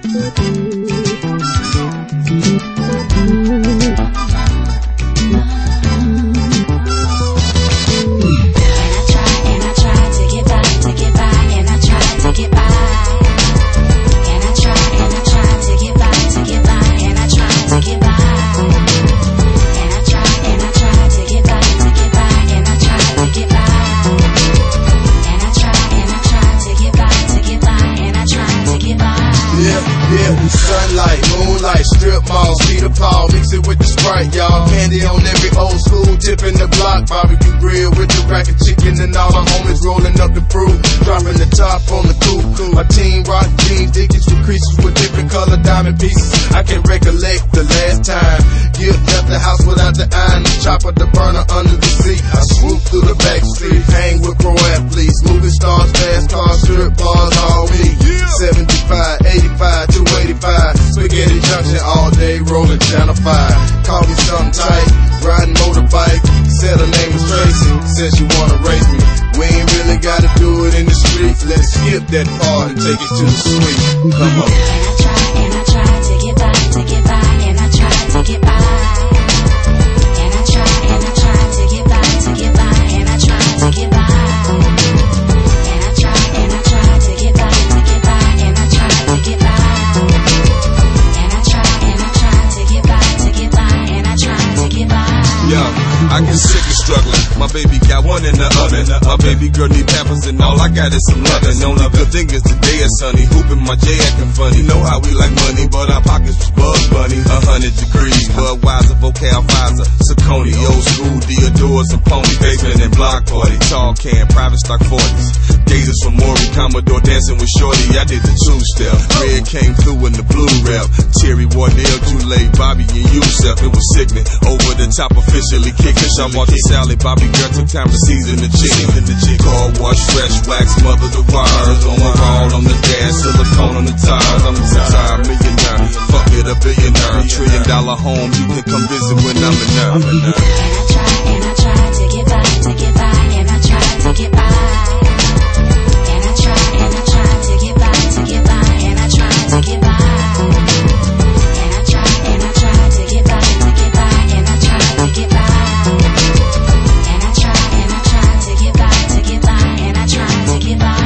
Sunlight, moonlight, strip malls, Peter Paul, mix it with the Sprite, y'all. Candy on every old school, tipping the block, barbecue grill with the rack of chicken and all my homies rolling up the fruit, dropping the top on the coupe. My team rock jeans, Dickies with creases with different color diamond pieces. I can't recollect the last time Gift left the house without the iron, the chopper, the burner under the seat. I swoop through the back street, hang with pro athletes, movie stars, fast cars, strip bars, all week. 75, 85, 285, Spaghetti Junction all day, rolling Channel 5. Call me something tight, riding motorbike. Said her name was Tracy, said she wanna race me. We ain't really gotta do it in the streets. Let's skip that part and take it to the suite. Come on. And I try to get by, and I try to get by. And I try to get by, and I try to get by. And I try to get by, and I try to get by. And I try to get by, and I try to get by. Yo, I get sick of struggling. My baby got one in the oven. My baby girl need pampers and all I got is some loving. Only good thing is today is sunny. Hooping my J acting funny. You know how we like money, but our pockets was Bug Bunny. 100 degrees, Budweiser, Vocal Pfizer, Saucony, old school Deodores and Pony. Basement and block party, tall can, private stock 40s. Gators from Maury, Commodore dancing with Shorty. I did the two-step. Red came through in the blue rap. Terry Wardell, Jule, Bobby and Yusef. It was sickening. Over the top, officially kicking. I bought the salad. Bobby girl took time to season the chicken. Car wash, fresh wax, mother the wires. On my wall, on the gas, silicone on the tires. I'm a multi-millionaire. Fuck it, a billionaire. $1 trillion home. You can come visit when I'm in there. And I try to get by, and I try to get by. And I try to get by, and I try to get by. And I try to get by, and I try to get by. And I try to get by, and I try to get by.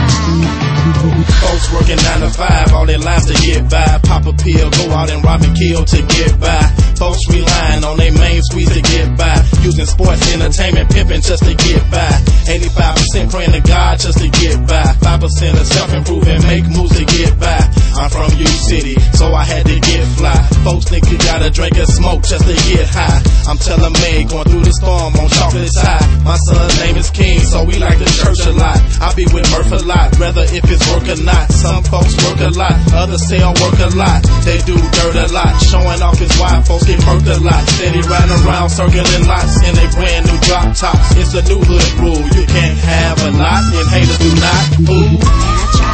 Folks working 9 to 5, all their lives to get by. Pop a pill, go out and rob and kill to get by. Folks relying on their main squeeze to get by. Using sports, entertainment, pimping just to get by. 85% praying to God just to get by. 5% of self-improving, make moves to get by. I'm from U-City, so I had to get fly. Folks think you gotta drink and smoke just to get high. I'm telling May, going through the storm on chocolate high. My son's name is King, so we like the church a lot. I be with Murph a lot, whether if it's work or not. Some folks work a lot, others say I work a lot. They do dirt a lot, showing off is why folks get murked a lot. Steady riding around, circling lots in a brand new drop tops. It's a new hood rule, you can't have a lot, and haters do not. Ooh.